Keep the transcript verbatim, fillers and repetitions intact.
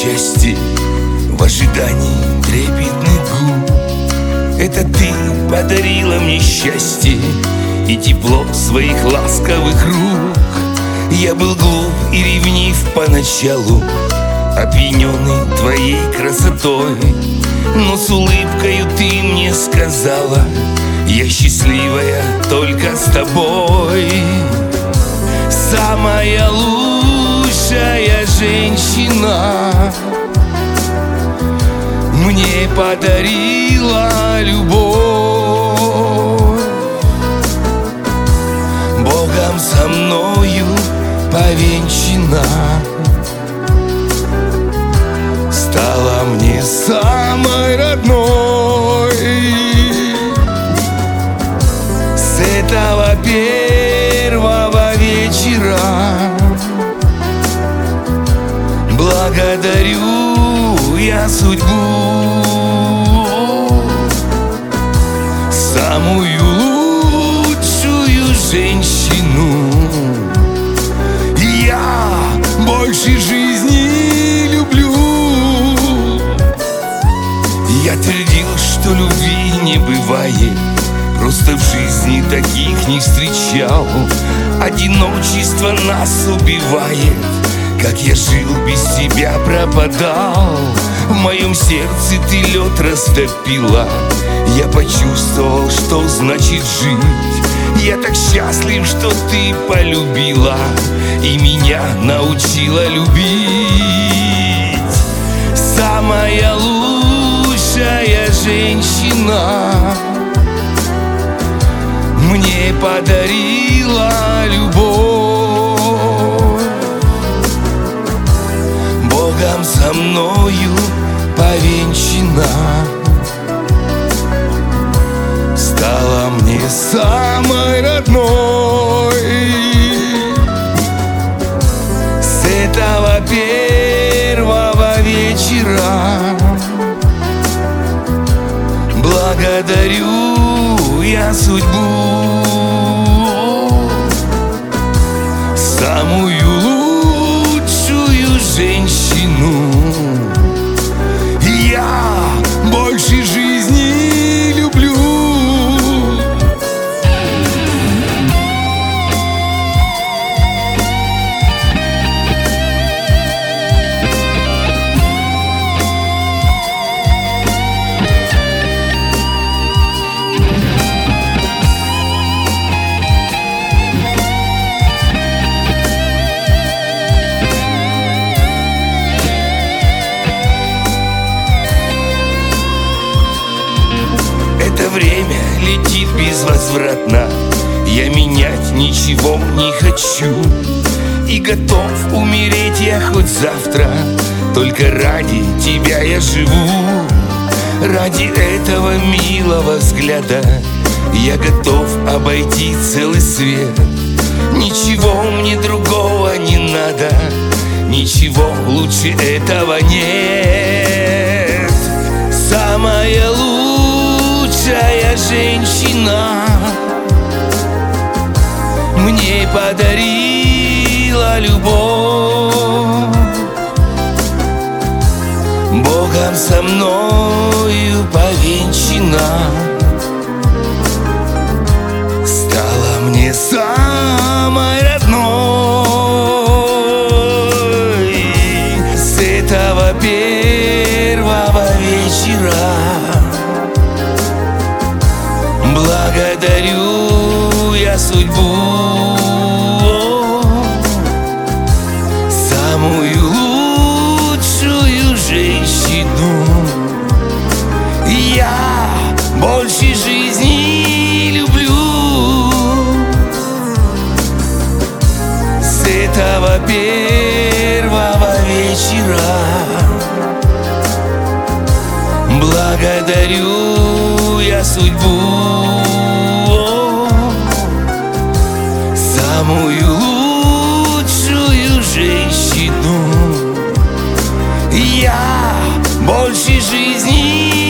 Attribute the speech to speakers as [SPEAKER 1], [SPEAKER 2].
[SPEAKER 1] части в ожидании трепетных губ. Это ты подарила мне счастье и тепло своих ласковых рук. Я был глуп и ревнив поначалу, опьяненный твоей красотой. Но с улыбкою ты мне сказала: я счастливая только с тобой. Самая лучшая женщина мне подарила любовь. Богом со мною повенчана, стала мне самой родной. С этого первого вечера благодарю я судьбу, самую лучшую женщину. Я больше жизни люблю. Я твердил, что любви не бывает, просто в жизни таких не встречал. Одиночество нас убивает, как я жил, без тебя пропадал. В моем сердце ты лед растопила, я почувствовал, что значит жить. Я так счастлив, что ты полюбила и меня научила любить. Самая лучшая женщина мне подарила любовь. Богом со мною повенчана, стала мне самой родной. С этого первого вечера благодарю я судьбу, самую лучшую женщину. Я больше жизни люблю. Это время летит безвозвратно, я менять ничего не хочу. И готов умереть я хоть завтра, только ради тебя я живу. Ради этого милого взгляда я готов обойти целый свет. Ничего мне другого не надо, ничего лучше этого нет. Самая лучшая женщина мне подарила любовь. Богом со мною повенчана, стала мне самой родной. С этого первого вечера благодарю я судьбу, самую лучшую женщину. Я больше жизни люблю. С этого первого вечера благодарю я судьбу, самую лучшую женщину. Я больше жизни